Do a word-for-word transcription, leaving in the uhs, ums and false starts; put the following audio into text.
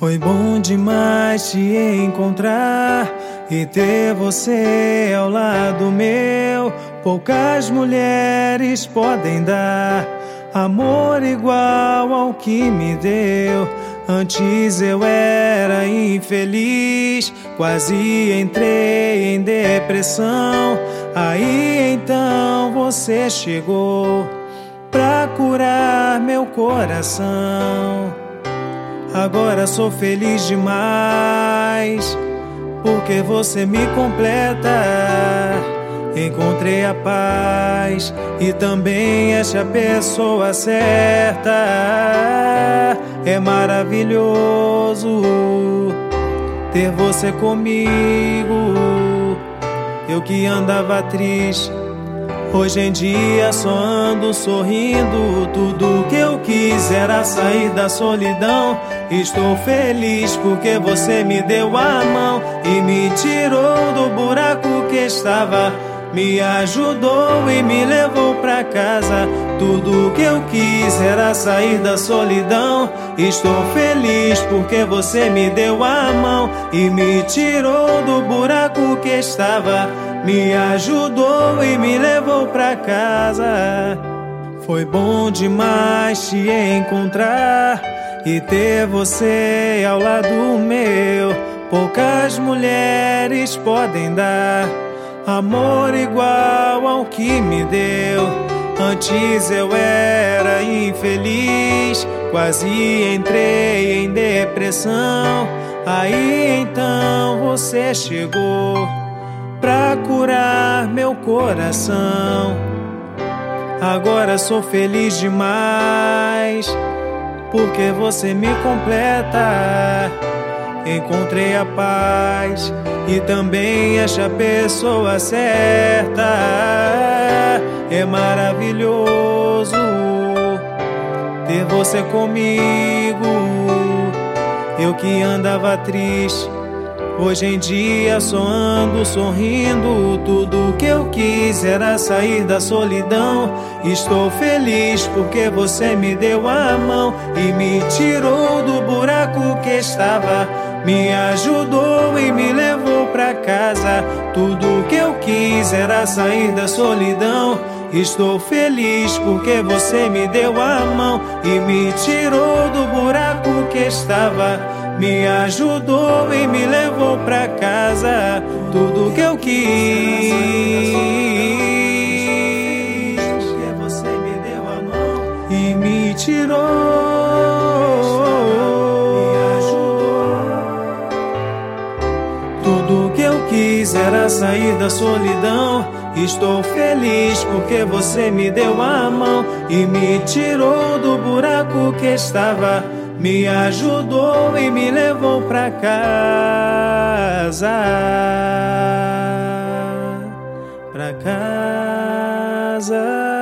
Foi bom demais te encontrar e ter você ao lado meu. Poucas mulheres podem dar amor igual ao que me deu. Antes eu era infeliz, quase entrei em depressão. Aí então você chegou pra curar meu coração. Agora sou feliz demais, porque você me completa. Encontrei a paz e também essa a pessoa certa. É maravilhoso ter você comigo. Eu que andava triste, hoje em dia só ando sorrindo. Tudo que eu quis era sair da solidão. Estou feliz porque você me deu a mão e me tirou do buraco que estava. Me ajudou e me levou pra casa. Tudo que eu quis era sair da solidão. Estou feliz porque você me deu a mão e me tirou do buraco que estava. Me ajudou e me levou pra casa. Foi bom demais te encontrar e ter você ao lado meu. Poucas mulheres podem dar amor igual ao que me deu. Antes eu era infeliz, quase entrei em depressão. Aí então você chegou pra curar meu coração. Agora sou feliz demais, porque você me completa. Encontrei a paz e também essa pessoa certa. É maravilhoso ter você comigo. Eu que andava triste, hoje em dia só ando sorrindo. Tudo que eu quis era sair da solidão. Estou feliz porque você me deu a mão e me tirou do buraco que estava. Me ajudou e me levou pra casa. Tudo que eu quis era sair da solidão. Estou feliz porque você me deu a mão e me tirou do buraco que estava. Me ajudou e me levou pra casa. Tudo que eu quis, porque você me deu a mão e me tirou. Tudo que eu quis era sair da solidão. Estou feliz porque você me deu a mão e me tirou do buraco que estava. Me ajudou e me levou pra casa. Pra casa.